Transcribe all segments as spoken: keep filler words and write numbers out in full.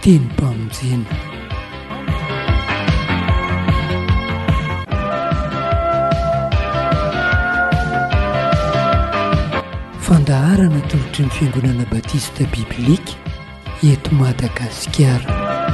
teny mpamonjena. Fandaharana tolotry ny fiangonana batista biblika eto Madagasikara.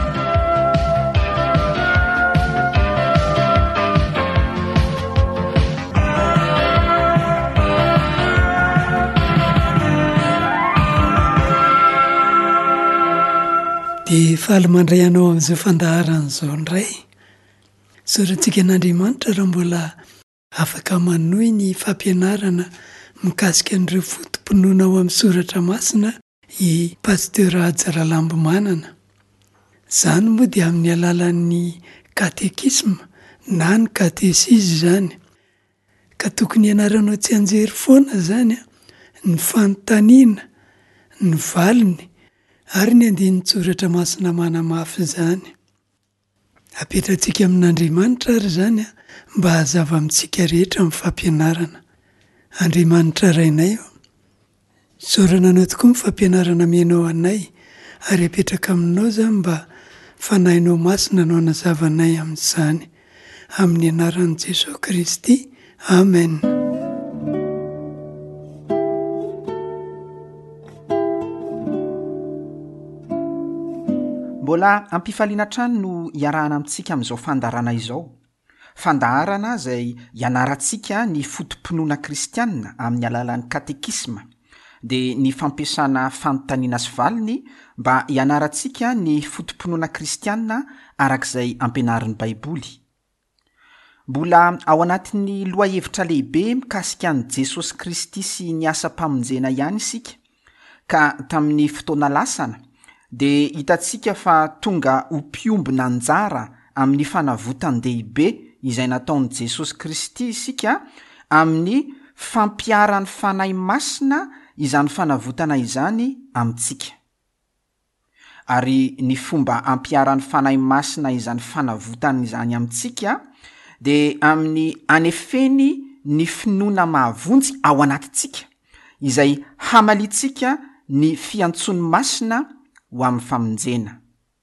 Dia faly mandray anao amin'izao fandaharana izao indray. Sorantsika an'Andriamanitra raha mbola afaka manohy ny fampianarana mikasika an'ireo fotom-pinoana ao amin'ny soratra masina i Pasteur Ajara Lambomanana. Izany moa dia amin'ny alalan'ny katekisma na ny katesisy izany. Ka tokony ianaranao tsy anjery foana izany ny fanontaniana, ny valiny ary ny andinin'ny soratra masina manamafy izany. Apetrantsika amin'Andriamanitra ary izany mba hazava amintsika rehetra amin'ny fampianarana. Andriamanitra rainay, saorana anao tokoa ny fampianarana mianao anay ary apetraka aminao izany mba fanahinao masina no anazavanay amin'izany. Amin'ny anaran'i Jesosy Kristy. Amen. Mbola ampifaliana trano no iarahana amintsika amin'izao fandaharana izao. Fandaharana izay ianarantsika ny fotom-pinoana kristianina amin'ny alalan'ny katekisma, dia ny fampiasana fanontaniana sy valiny mba ianarantsika ny fotom-pinoana kristianina arak'izay ampianarin'ny Baiboly. Mbola ao anatin'ny lohahevitra lehibe mikasika an'i Jesosy Kristy sy ny asa-pamonjena ihany isika, ka tamin'ny fotoana lasana dia hitantsika fa tonga ho mpiombina anjara amin'ny fanavotan-dehibe izay nataon'i Jesosy Kristy isika amin'ny fampiarany fanahy masina izany fanavotana izany amintsika. Ary ny fomba ampiarany fanahy masina izany fanavotana izany amintsika dia amin'ny anefeny ny finoana mahavonjy ao anatintsika izay hamalitsika ny fiantsony masina ho amin'ny famonjena.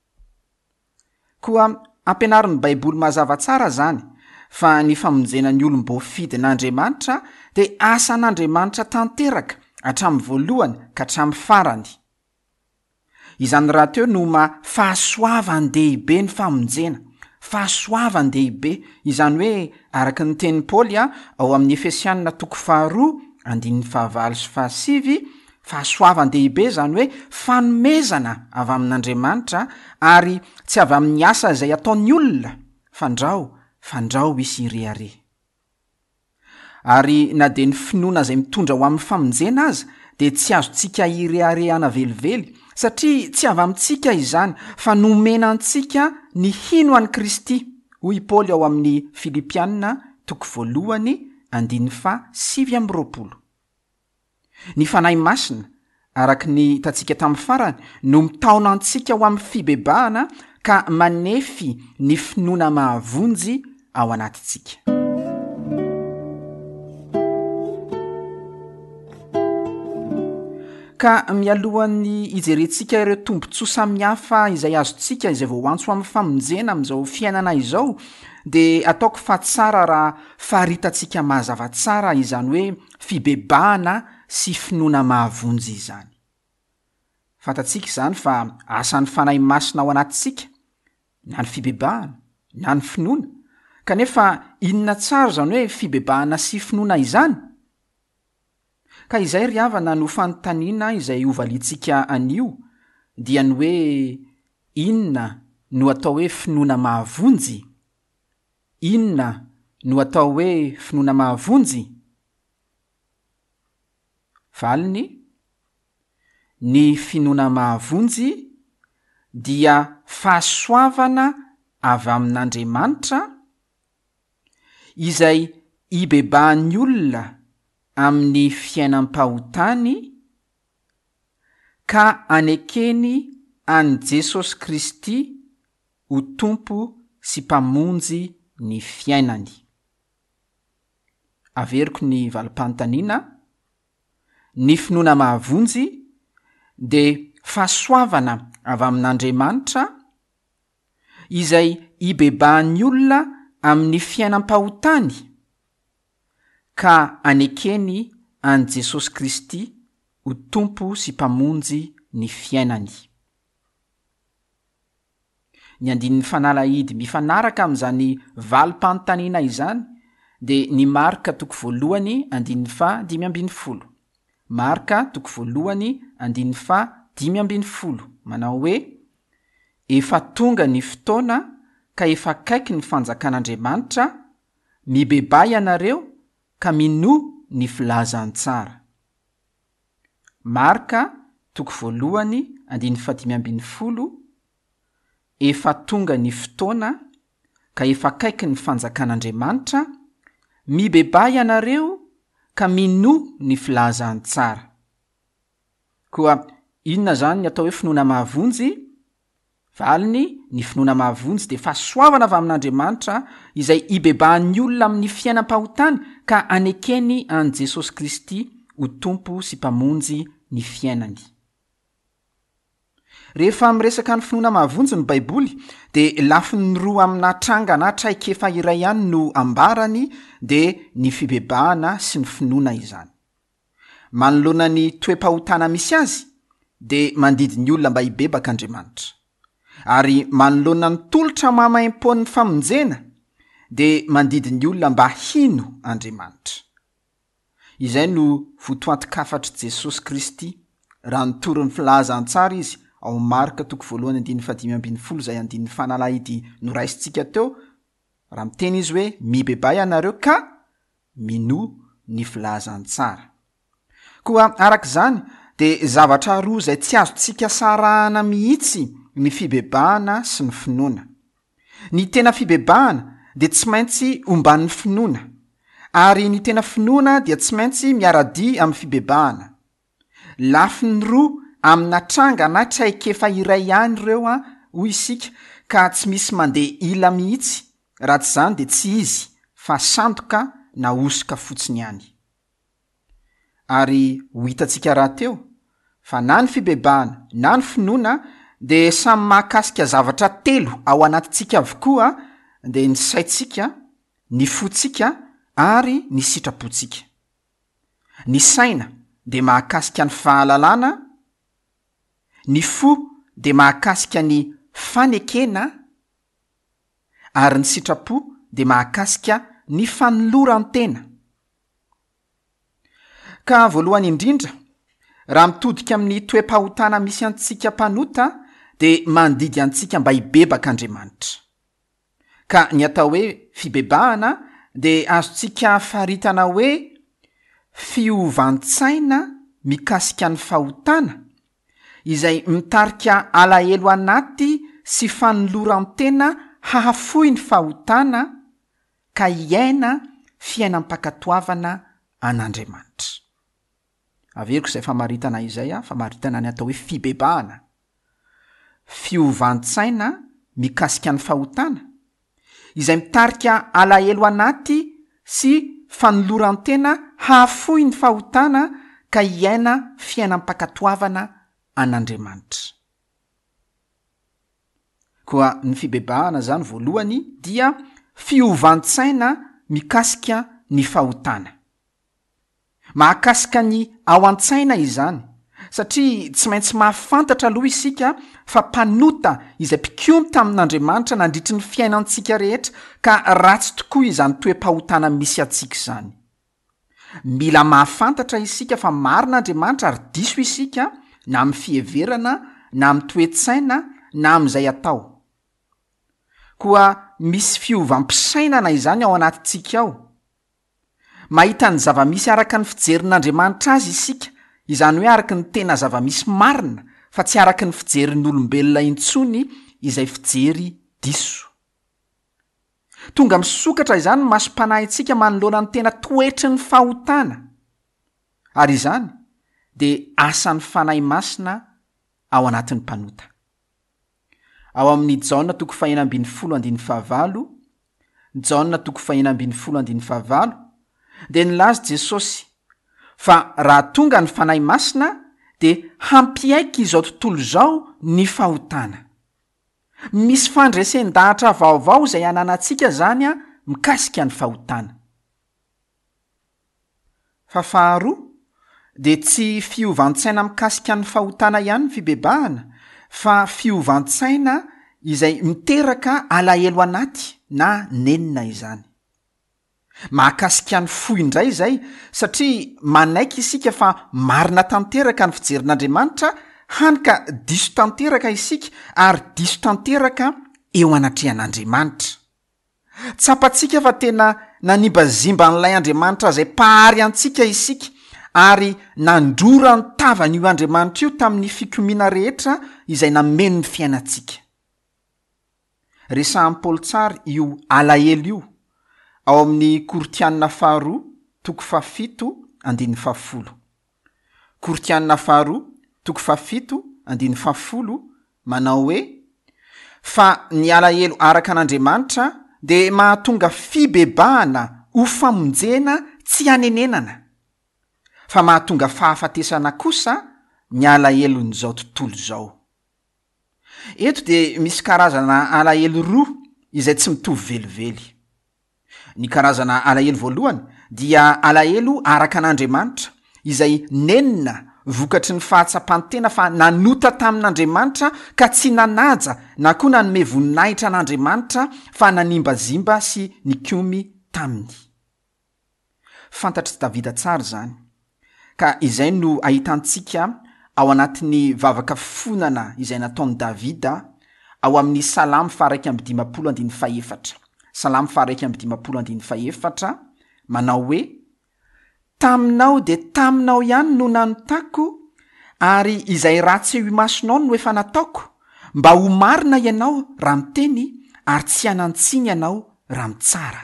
Koa ampianarin'ny Baiboly mazava tsara izany fa ny famonjena ny olom-boafidin'Andriamanitra dia asan'Andriamanitra tanteraka hatramin'ny voalohany ka hatramin'ny farany. Izany raha teo no ma fahasoavany dehibe ny famonjena, fahasoavany dehibe, izany hoe araka ny tenin'i Paoly ao amin'ny Efesianina toko faharoa andininy fahavalo sy fahasivy, fahasoavany dehibe izany hoe fanomezana avy amin'Andriamanitra ary tsy avy amin'ny asa izay ataon'ny olona, fandrao fandrao isy ireare. Ary na dia ny finoana izay mitondra ho amin'ny famonjena aza dia tsy azontsika ireareana velively, satria tsy avy amintsika izany fa nomena antsika ny hino an'i Kristy, hoy Paoly ao amin'ny Filipianina toko voalohany andininy fa sivy amby roapolo. Ny fanahy masina, araka ny hitantsika tamin'ny farany, no mitaona antsika ho amin'ny fibebahana ka manefy ny finoana mahavonjy ao anatintsika. Ka mialohan'ny ijerentsika ireo tombontsoa samihafa izay azontsika izay vao antso amin'ny famonjena amin'izao fiainana izao, dia ataoko fa tsara raha faharitantsika mazava tsara izany hoe fibebahana sy finoana mahavonjy izany. Fantatsika izany fa asan'ny fanahy masina ao anatintsika, na ny fibebahana, na ny finoana, kanefa inona tsara izany hoe fibebahana sy finoana izany? Ka izay ry havana no fanontaniana izay hovalintsika anio, dia ny hoe inona no atao hoe finoana mahavonjy? Inona no atao hoe finoana mahavonjy? Valiny, ny finoana mahavonjy dia fahasoavana avy amin'Andriamanitra izay ibebahan'ny olona amin'ny fiainam-pahotany ka anekeny an'i Jesosy Kristy ho tompo sy mpamonjy ny fiainany. Averiko ny valim-panontaniana, ny finoana mahavonjy dia fahasoavana avy amin'Andriamanitra izay ibebahan'ny olona amin'ny fiainam-pahotany ka anekeny an Jesosy Kristy ho tompo sy mpamonjy ny fiainany. Ny andininy fanalahidy mifanaraka amin'izany valim-panontaniana izany dia ny Marka toko voalohany andininy fa dimy ambin'ny folo. Marka toko voalohany andininy fa dimy ambin'ny folo manao hoe: efa tonga ny fotoana ka efa akaiky ny fanjakan'Andriamanitra, mibebay ianareo ka minoa ny filazantsara. Marka toko voalohany andininy fa dimy ambin'ny folo. Efa tonga ny fotoana ka efa akaiky ny fanjakan'Andriamanitra, mibebay ianareo ka minoa ny filazantsara. Koa inona zany ny atao hoe finoana mahavonjy? Valiny ny finoana mahavonjy dia fahasoavana avy amin'Andriamanitra izay ibebahan'ny olona amin'ny fiainam-pahotany ka anekeny an Jesosy Kristy ho tompo sy mpamonjy ny fiainany. Rehefa miresaka ny finoana mahavonjy ny Baiboly dia lafiny roa amina tranga na traikefa iray ihany no ambarany dia ny fibebahana sy ny finoana izany. Manoloana ny toe-pahotana misy azy dia mandidy ny olona mba hibebaka Andriamanitra, ary manoloana ny tolotra mahamaim-pon'ny famonjena dia mandidy ny olona mba hino Andriamanitra. Izay no votoanto-kafatry Jesosy Kristy raha nitoron'ny filazantsara izy ao Marka toko voalohany andininy fa dimy ambin'ny folo izay andininy fanalahidy noraisintsika teo, raha miteny izy hoe mibebay ianareo ka minoa ny filazantsara. Koa arak'izany dia zavatra roa izay tsy azontsika sarahana mihitsy ny fibebahana sy ny finoana. Ny tena fibebahana dia tsy maintsy omban'ny finoana, ary ny tena finoana dia tsy maintsy miara-dia amin'ny fibebahana. Lafiny roa amina tranga na traikefa iray ihany ireo a hoy isika, ka tsy misy mandeha ila mihitsy, raha tsy izany dia tsy izy fa sandoka na osoka fotsiny ihany. Ary ho hitantsika raha teo fa na ny fibebahana na ny finoana dia samy mahakasika zavatra telo ao anatintsika avokoa, dia ny saintsika, ny fotsika ary ny sitrapontsika. Ny saina dia mahakasika ny fahalalana, ny fo dia mahakasika ny fanekena, ary ny sitrapo dia mahakasika ny fanoloran-tena. Ka voalohany indrindra, raha mitodika amin'ny toe-pahotana misy antsika mpanota dia mandidy antsika mba hibebaka Andriamanitra. Ka ny atao hoe fibebahana dia azontsika faritana hoe fiovantsaina mikasika ny fahotana izay mitarika alahelo anaty sy fanoloran-tena hahafohy ny fahotana ka hiaina fiainam-pakatoavana an'Andriamanitra. Averiko izay famaritana izay a, famaritana ny atao hoe fibebahana. Fiovantsaina mikasika ny fahotana izay mitarika alahelo anaty sy fanoloran-tena hahafohy ny fahotana ka hiaina fiainam-pakatoavana an'Andriamanitra. Koa ny fibebahana zany voalohany dia fiovantsaina mikasika ny fahotana. Mahakasika ny ao an-tsaina izany, satria tsy maintsy mahafantatra aloha isika fa mpanota izay mpikomy tamin'Andriamanitra nandritry ny fiainantsika rehetra, ka ratsy tokoa izany toe-pahotana misy atsika izany. Mila mahafantatra isika fa marin'Andriamanitra ary diso isika na amin'ny fiheverana, na amin'ny toe-tsaina, na amin'izay atao. Koa misy fiovam-pisainana izany ao anatintsika ao. Mahita ny zava-misy araka ny fijerin'Andriamanitra azy isika, izany hoe araka ny tena zava-misy marina, fa tsy araka ny fijerin'olombelona intsony izay fijery diso. Tonga misokatra izany ny masom-panahy antsika manoloana ny tena toetry ny fahotana. Ary izany dia asan'ny fanahy masina ao anatin'ny mpanota. Ao amin'ny Jaona toko fahina ambin'ny folo andin'ny fahavalo, Jaona toko fahina ambin'ny folo andin'ny fahavalo, dia nilaza Jesosy fa raha tonga ny fanahy masina de hampiaiky izao tontolo zao ny fahotana. Misy fandresen-dahatra vaovao izay ananantsika zany a mikasika ny fahotana. Fa faharoa, de tsy fiovantsaina mikasika ny fahotana ihany ny fibebahana, fa fiovantsaina izay miteraka alahelo anaty na nenina izany. Mahakasika ny fo indray zay satria manaiky isika fa marina tanteraka ny fijerin'Andriamanitra, hany ka diso tanteraka isika ary diso tanteraka eo anatrehan'Andriamanitra. Tsapatsika fa tena nanibazimba n'ilay Andriamanitra zay pahary antsika isika ary nandrora ny tavan'io Andriamanitra io tamin'ny fikomiana rehetra izay nameno ny fiainantsika. Resahan'i Paoly tsara io alahelo io ao amin'ny Koritianina faharoa toko fahafito andiny fahafolo. Koritianina faharoa toko fahafito andiny fahafolo manao hoe: fa ny alahelo araka an'Andriamanitra de mahatonga fibebahana ho famonjena tsy hanenenana, fa mahatonga fahafatesana kosa ny alahelon'izao tontolo zao. Eto de misy karazana alahelo roa izay tsy mitovy velively. Ny karazana alahelo voalohany dia alahelo araka an'Andriamanitra izay nenina vokatry ny fahatsapantena fa nanota tamin'Andriamanitra ka tsy nanaja na koa nanome voninahitra an'Andriamanitra fa nanimbazimba sy nikomy taminy. Fantatry Davida tsara zany, ka izay no ahitantsika ao anatin'ny vavaka fonana izay nataon'i Davida ao amin'ny Salamy faharaiky amby dimapolo andiny faefatra. Salamy faharaiky amby dimapolo andiny faefatra manao hoe: taminao de taminao ihany no nanotako, ary izay ratsy eo imasonao no efa nataoko, mba ho marina ianao raha miteny ary tsy hanantsiny ianao raha mitsara.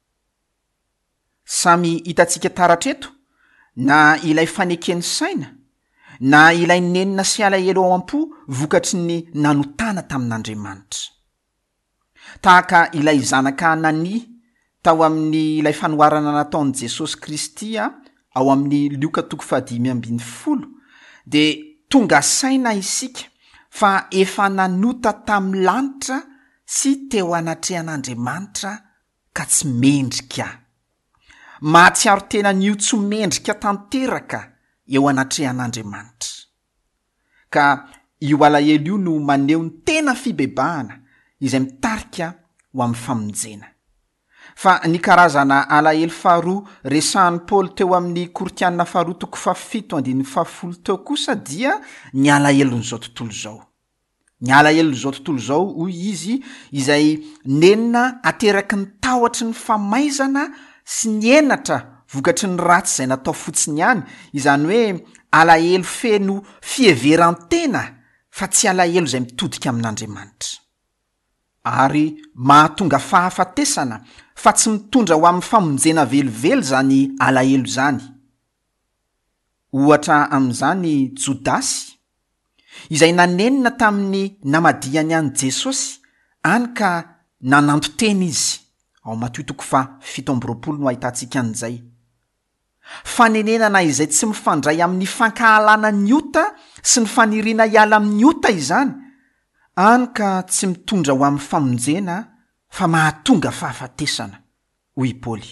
Samy hitatsika taratreto na ilay fanekeny saina na ilay nenina sy alahelo ao am-po vokatry ny nanotana tamin'Andriamanitra. Tahaka ilay zanaka Anania tao amin'ny ilay fanoharana nataon'i Jesosy Kristy ao amin'ny Luka toko fahadimy ambin'ny folo, de tonga saina isika fa efa nanota tamin'ny lanitra sy teo anatrehan'Andriamanitra ka tsy mendrika. Mahatsiaro tena n'io tsy mendrika tanteraka eo anatrehan'Andriamanitra. Ka io alahelo io no maneho ny tena fibebahana izay mitarika ho amin'ny famonjena. Fa ny karazana alahelo faharoa resahan'i Paoly teo amin'ny Koritianina faharoa toko fahafito andiny fahafolo teo kosa dia ny alahelon'izao tontolo zao. Ny alahelon'izao tontolo zao hoy izy izay nenina ateraky ny tahotra ny famaizana sy ny enatra vokatry ny ratsy izay natao fotsiny ihany, izany hoe alahelo feno fieverantena fa tsy alahelo izay mitodika amin'Andriamanitra. Ary mahatonga fahafatesana fa tsy mitondra ho amin'ny famonjena velively zany alahelo zany. Ohatra amin'izany Jodasy izay nanenina tamin'ny namadiany an'i Jesosy, any ka nananto teny izy. Ao Mateo toko fa fito amby roapolo no ahitantsika an'izay. Fanenenana izay tsy mifandray amin'ny fankahalana ny ota sy ny faniriana hiala amin'ny ota izany, any ka tsy mitondra ho amin'ny famonjena fa mahatonga fahafatesana, hoy Paoly.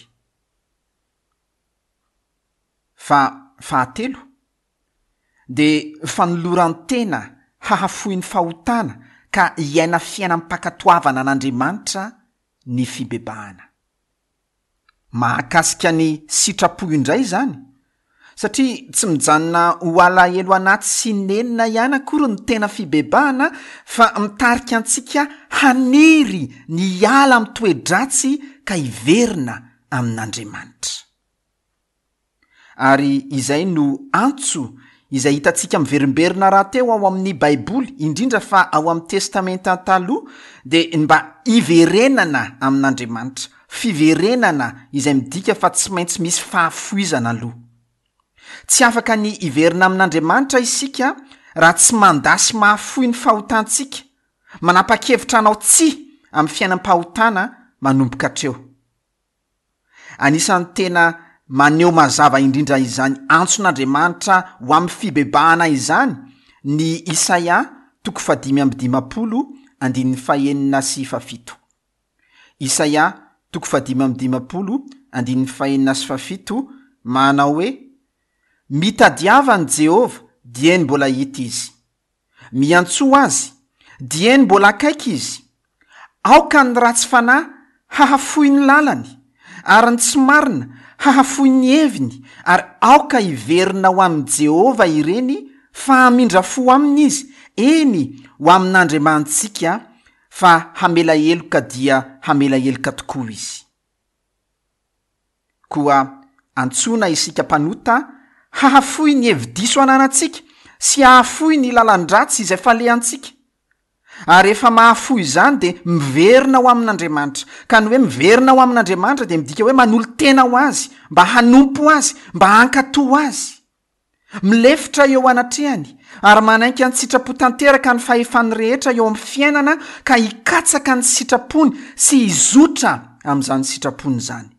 Fa fahatelo, de fanoloran-tena hahafohy ny fahotana ka hiaina fiainam-pakatoavana an'Andriamanitra ny fibebahana. Mahakasika ny sitrapo indray zany, satria tsy mijanona ho alahelo anaty sy nenina ihany akory ny tena fibebahana, fa mitarika antsika haniry ny ala amin'ny toe-dratsy ka hiverina amin'Andriamanitra. Ary izay no antso izay hitantsika miverimberina raha teo ao amin'ny Baiboly, indrindra fa ao amin'ny Testamenta taloha, de mba hiverenana amin'Andriamanitra, fiverenana izay midika fa tsy maintsy misy fahafoizana aloha. Tsy afaka ny hiverina amin'Andriamanitra isika raha tsy mandasy mahafoy ny fahotantsika, manapa-kevitra anao tsi amin'ny fiainam-pahotana manomboka hatreo. Anisan'ny tena maneho mazava indrindra izany antson'andriamanitra ho amin'ny fibebahana izany ny Isaia toko fadimy amby dimapolo andin'ny fahenina sy fafito. Isaia toko fadimy amby dimapolo andin'ny fahenina sy fafito manao hoe: mitadiavany Jehova dieny mbola hita izy, miantsoa azy dieny mbola akaiky izy. Aoka ny ratsy fanahy hahafoy ny lalany, ary ny tsy marina hahafoy ny heviny, ary aoka hiverina ho amin'ny Jehova ireny fa hamindra fo aminy izy, eny ho amin'Andriamantsika fa hamela heloka dia hamela heloka tokoa izy. Koa antsona isika mpanota hahafoy ny hevi-diso ananantsika sy hahafoy ny lalan-dratsy izay falehantsika. Ary rehefa mahafoy izany de miverina ho amin'Andriamanitra. Ka ny hoe miverina ho amin'Andriamanitra de midika hoe manolo tena ho azy, mba hanompo azy, mba hankato azy. Milefitra eo anatrehany ary manaiky ny sitrapo tanteraka ny fahefany rehetra eo amin'ny fiainana ka hikatsaka ny sitrapony sy hizotra amin'izany sitrapony zany.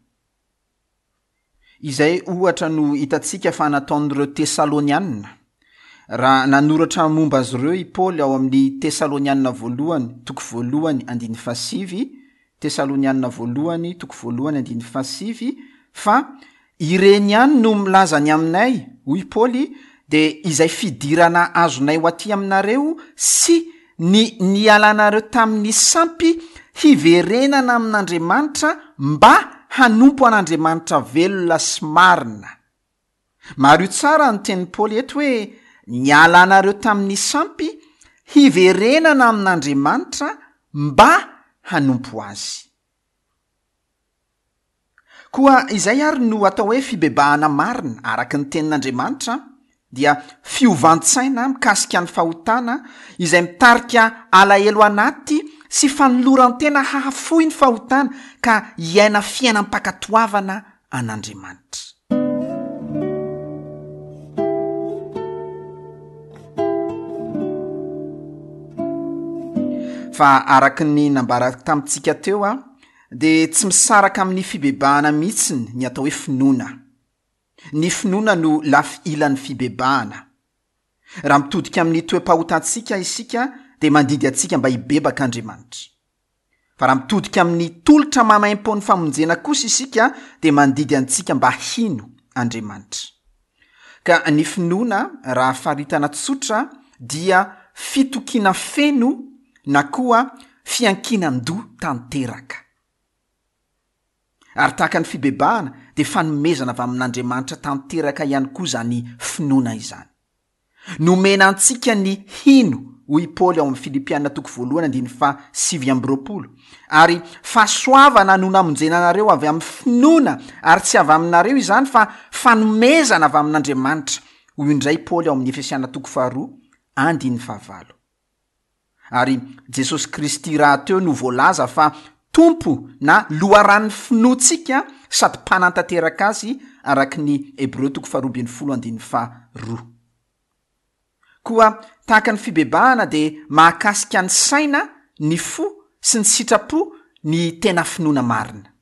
Izay ohatra no hitantsika fa nataon'ireo Tesalonianina. Raha nanoratra momba azy ireo i Paoly ao amin'ny Tesalonianina voalohany toko voalohany andiny fasivy, Tesalonianina voalohany toko voalohany andiny fasivy, fa ireny ihany no milazany aminay, hoy Paoly, de izay fidirana azonay ho aty aminareo sy ny nialanareo tamin'ny sampy hiverenana amin'Andriamanitra mba hanompo an'Andriamanitra velona sy marina. Maro tsara ny teny Paoly eto hoe nialanareo tamin'ny sampy hiverenana amin'Andriamanitra mba hanompo azy. Koa izay ary no atao hoe fibebahana marina araka ny tenin'Andriamanitra dia fiovantsaina mikasika ny fahotana izay mitarika alahelo anaty sy fanoloran-tena hahafoy ny fahotana ka hiaina fiainam-pakatoavana an'Andriamanitra. Fa araka ny nambaraka tamintsika teo a de tsy misaraka amin'ny fibebahana mihitsiny ny atao hoe finoana. Ny finoana no lafy ilan'ny fibebahana. Raha mitodika amin'ny toe-pahotantsika isika de mandidy atsika mba hibebaka Andriamanitra. Fa raha mitodika amin'ny tolotra mamaim-pon'ny famonjena kosa isika de mandidy antsika mba hino Andriamanitra. Ka ny finoana raha faritana tsotra dia fitokiana feno na koa fiankinan-doha tanteraka. Ary tahaka ny fibebahana de fanomezana avy amin'Andriamanitra tanteraka ihany koa zany finoana izany. Nomena antsika ny hino, hoy Paoly ao amin'ny Filipianina toko voalohany andiny fa sivy amby roapolo. Ary fahasoavana no namonjena anareo avy amin'ny finoana ary tsy avy aminareo izany fa fanomezana avy amin'Andriamanitra. Hoy indray Paoly ao amin'ny Efesianina toko faharoa andiny fahavalo. Ary Jesosy Kristy raha teo no voalaza fa tompo na loharan'ny finoantsika sady mpanantanteraka azy araka ny Hebreo toko faharoa ambin'ny folo andiny faharoa. Koa tahaka ny fibebahana de mahakasika ny saina, ny fo sy ny sitrapo ny tena finoana marina.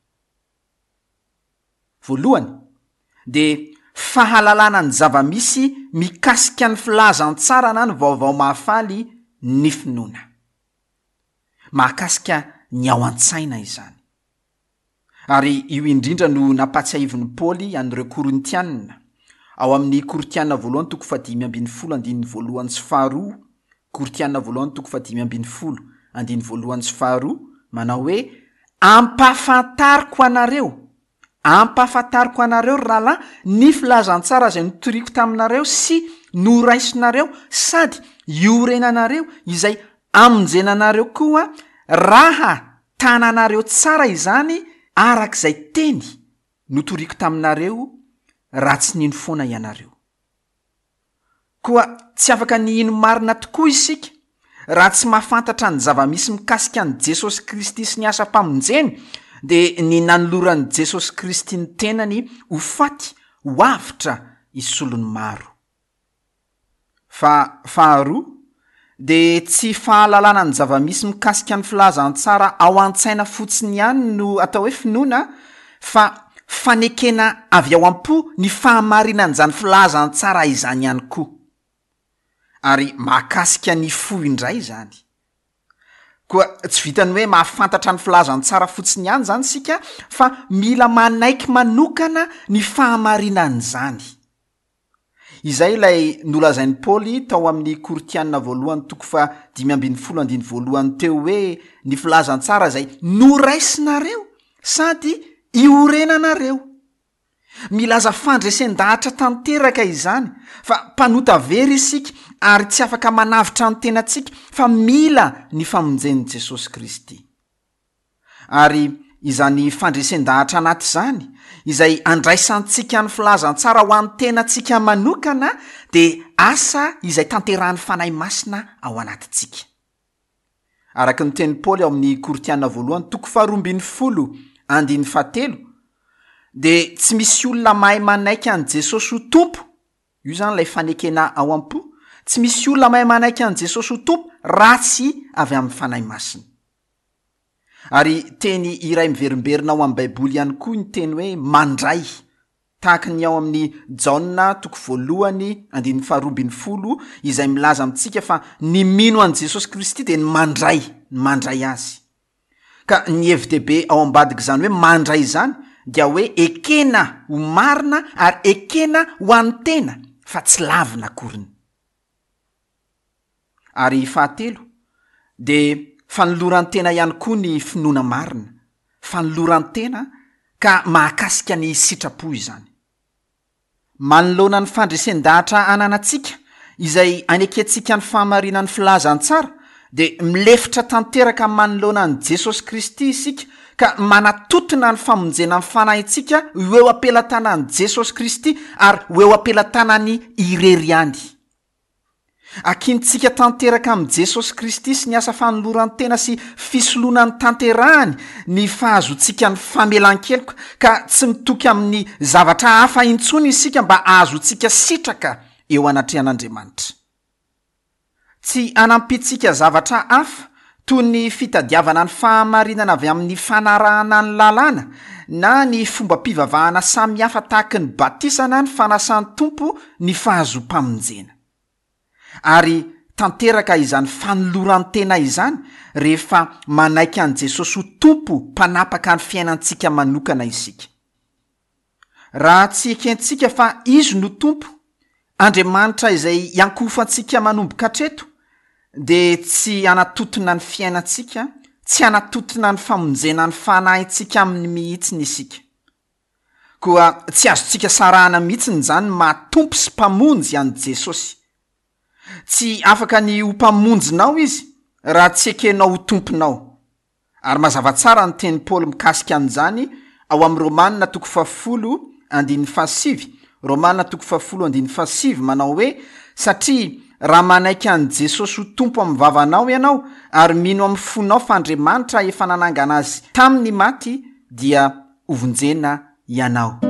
Voalohany de fahalalana ny zava-misy mikasika ny filazantsara na ny vaovao mahafaly ny finoana. Mahakasika ny ao an-tsaina izany. Ary io indrindra no napatsiahivin'ny Paoly an'ireo Korintianina. Ao amin'ny Korintianina voalohany toko fadimy ambin'ny folo andiny voalohany sy faharoa, Korintianina voalohany toko fadimy ambin'ny folo andiny voalohany sy faharoa, manao hoe ampahafantariko anareo, ampahafantariko anareo rahalahy ny filazantsara izay notoriako taminareo sy noraisinareo sady iorenanareo izay amonjenanareo koa raha tananareo tsara izany arak'izay teny notoriako taminareo raha tsy nino foana ianareo. Koa tsy afaka ny ino marina tokoa isika raha tsy mahafantatra ny zava-misy mikasika an' Jesosy Kristy sy ny asa-pamonjeny de ny nanoloran'i Jesosy Kristy ny tenany ho faty ho avitra isolony maro. Fa faharoa de tsy fahalalana ny zava-misy mikasika ny filazantsara ao an-tsaina fotsiny ihany no atao hoe finoana, fa fanekena avy ao am-po ny fahamarinan'izany filazany tsara izany ihany koa ary mahakasika ny fo indray zany koa tsy vitany hoe mahafantatra ny filazany tsara fotsiny ihany zany sika fa mila manaiky manokana ny fahamarinany zany. Izay ilay nolazain'ny Paoly tao amin'ny Koritianina voalohany toko fa dimy ambin'ny folo andiny voalohany teo hoe ny filazany tsara zay noraisinareo sady iorenanareo. Milaza fandresen-dahatra tanteraka izany fa mpanota very isika ary tsy afaka manavitra ny tenantsika fa mila ny famonjen'i Jesosy Kristy. Ary izany fandresen-dahatra anaty zany izay andraisantsika ny filazantsara ho an'ny tenantsika manokana de asa izay tanterahan'ny fanahy masina ao anatintsika. Araka ny teny Paoly ao amin'ny Koritianina voalohany toko faharoa ambin'ny folo andiny fahatelo de tsy misy olona mahay manaiky an' Jesosy ho tompo, io zany lay fanekena ao am-po, tsy misy olona mahay manaiky an' Jesosy ho tompo ratsy avy amin'ny fanahy masina. Ary teny iray miverimberina ao amin'ny Baiboly ihany koa ny teny hoe mandray, tahaka ny ao amin'ny Jaona toko voalohany andiny faharoa ambin'ny folo izay milaza amintsika fa ny mino an' Jesosy Kristy de ny mandray, ny mandray azy. Ka ny hevi-dehibe ao ambadiky zany hoe mandray zany dia hoe ekena ho marina ary ekena ho an'ny tena fa tsy lavina akoriny. Ary fahatelo de fanoloran'ny tena ihany koa ny finoana marina, fanoloran'ny tena ka mahakasika ny sitrapo izany. Manoloana ny fandresen-dahatra ananantsika izay anekentsika ny fahamarinan'ny filazany tsara de milefitra tanteraka manoloana an' Jesosy Kristy isika ka manatotona ny famonjena ny fanahintsika ho eo ampelantanan'i Jesosy Kristy ary ho eo ampelantanany ireriany. Akintsika tanteraka amin'ny Jesosy Kristy sy ny asa fanoloran'ny tena sy fisoloana ny tanterahany ny fahazotsika ny famelan-keloka ka tsy mitoky amin'ny zavatra hafa intsony isika mba ahazotsika sitraka eo anatrehan'Andriamanitra. Tsy anampitsika zavatra hafa toy ny fitadiavana ny fahamarinana avy amin'ny fanarahana ny lalàna na ny fomba mpivavahana samy hafa tahaka ny batisana ny fanasan'ny tompo ny fahazo-pamonjena. Ary tanteraka izany fanoloran'ny tena izany rehefa manaiky an' Jesosy ho tompo mpanapaka ny fiainantsika manokana isika. Raha tsy ekentsika fa izy no tompo, Andriamanitra izay iankofantsika manomboka hatreto, de tsy anatotona ny fiainantsika, tsy anatotona ny famonjena ny fanahintsika amin'ny mihitsiny isika. Koa tsy azontsika sarahana mihitsiny zany matompo sy mpamonjy an' Jesosy. Tsy afaka ny ho mpamonjinao izy raha tsy ekenao ho tomponao. Ary mazava tsara ny teny Paoly mikasika an'izany ao amin'ny Romanina toko fahafolo andiny fahasivy, Romanina toko fahafolo andiny fahasivy manao hoe satria raha manaiky an' Jesosy ho tompo amin'ny vavanao ianao ary mino amin'ny fonao fa Andriamanitra efa nanangana azy tamin'ny maty dia hovonjena ianao.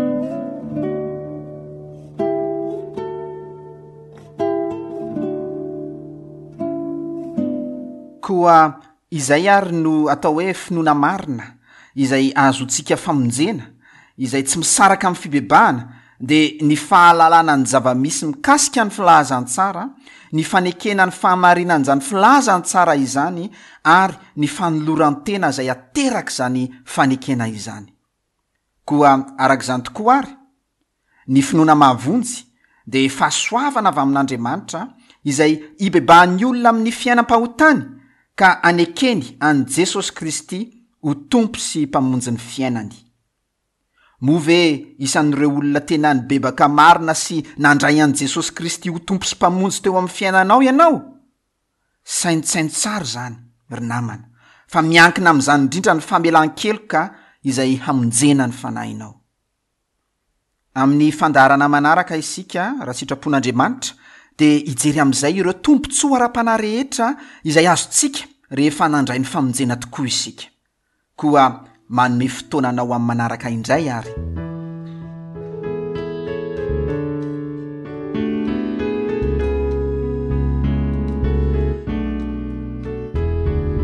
Koa izay ary no atao hoe finoana marina izay ahazotsika famonjena izay tsy misaraka amin'ny fibebahana de ny fahalalana ny zava-misy mikasika ny filazany tsara, ny fanekena ny fahamarinany zany filazany tsara izany ary ny fanoloran'ny tena izay ateraka izany fanekena izany. Koa arak'izany tokoa ary ny finoana mahavonjy de fahasoavana avy amin'Andriamanitra izay ibebahan'ny olona amin'ny fiainam-pahotany ka anekeny an' Jesosy Kristy ho tompo sy mpamonjy ny fiainany. Move isan'ireo olona tena ny bebaka marina sy nandray an' Jesosy Kristy ho tompo sy mpamonjy teo amin'ny fiainanao ianao? Saintsainy tsara zany, ry namana, fa miankina amin'izany indrindra ny famelan-keloka izay hamonjena ny fanahinao. Amin'ny fandarana manaraka isika raha sitrapon'Andriamanitra de ijery amin'izay ireo tompontsoa ara-panahy rehetra izay azontsika rehefa nandray ny famonjena tokoa isika. Koa manome fotoananao amin'ny manaraka indray ary.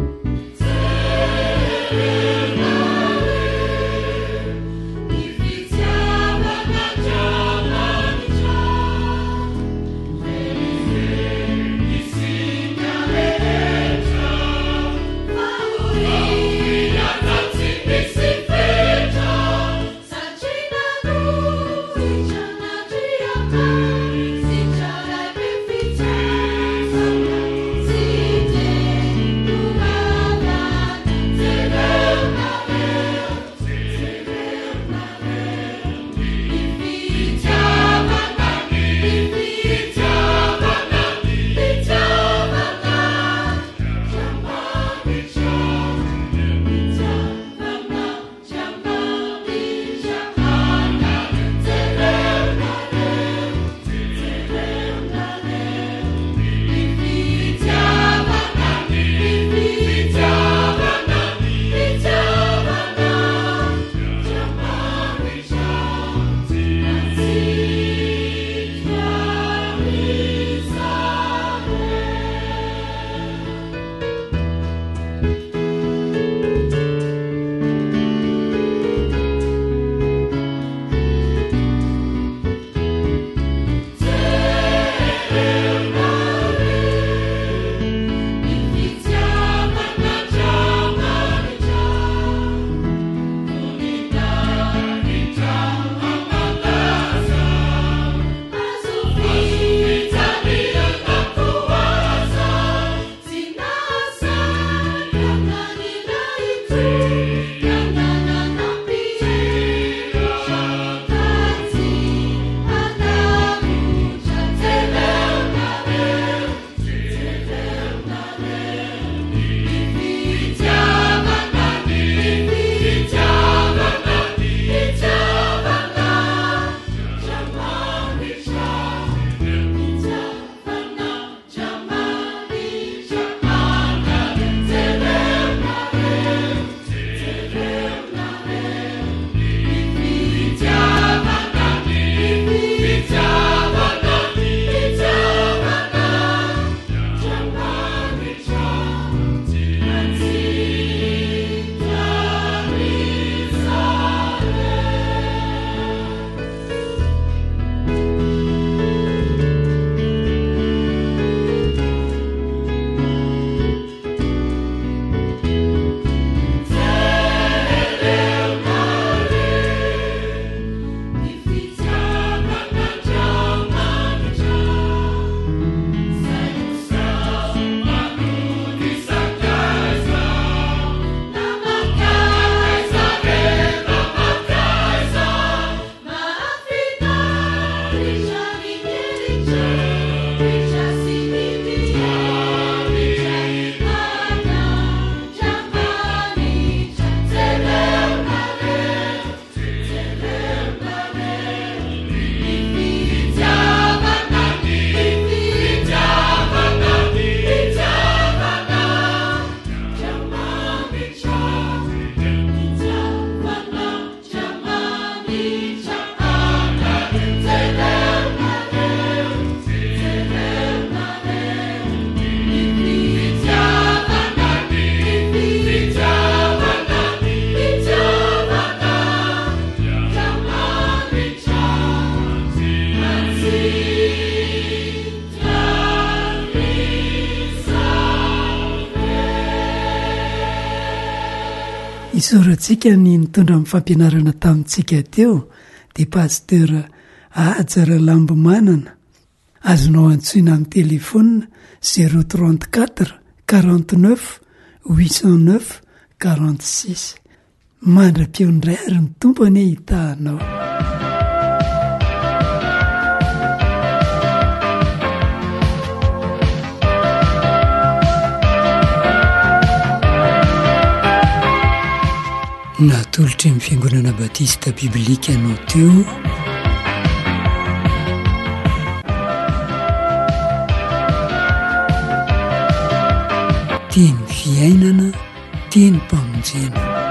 If it's Isorantsika ny nitondra amin'ny fampianarana tamintsika teo dia paster Ajara Lambomanana. Azonao antsoina amin'ny telefona zéro trente-quatre quarante-neuf huit cent neuf quarante-six. Mandra-peo indray ary ny tompony hitahanao. Natolotra amin'ny fiangonana batista biblika anao teo. Teny fiainana, teny mpamonjena.